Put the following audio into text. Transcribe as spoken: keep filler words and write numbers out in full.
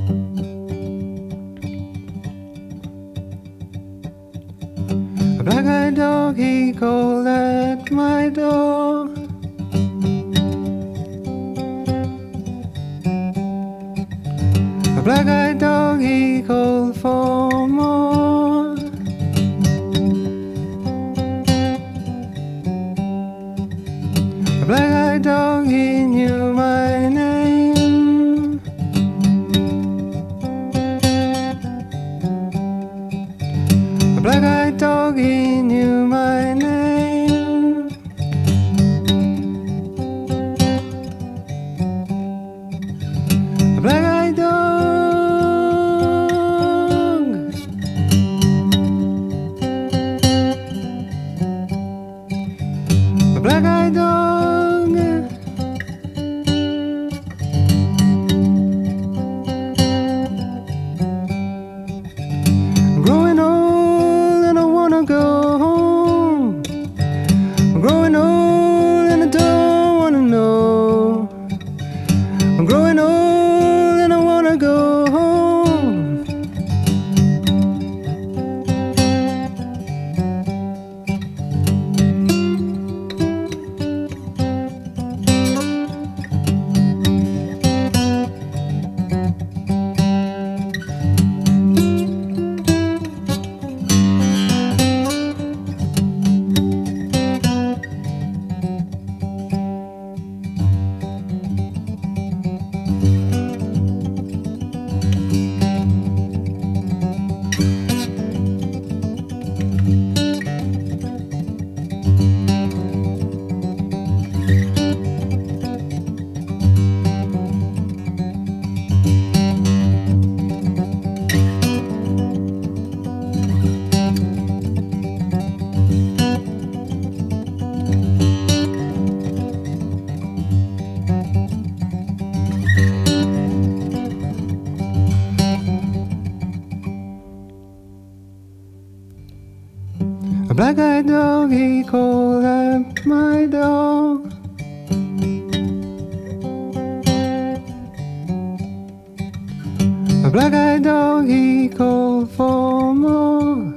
A black-eyed dog, he called at my door. A black-eyed dog, he called for more. A black-eyed dog, he knew my name. A black-eyed dog, he knew my name. A black-eyed dog. A black-eyed dog. I'm growing old and I wanna go home. I'm growing old and I don't wanna know. I'm growing old and I wanna go home. A black-eyed dog, he called at my door. A black-eyed dog, he called for more.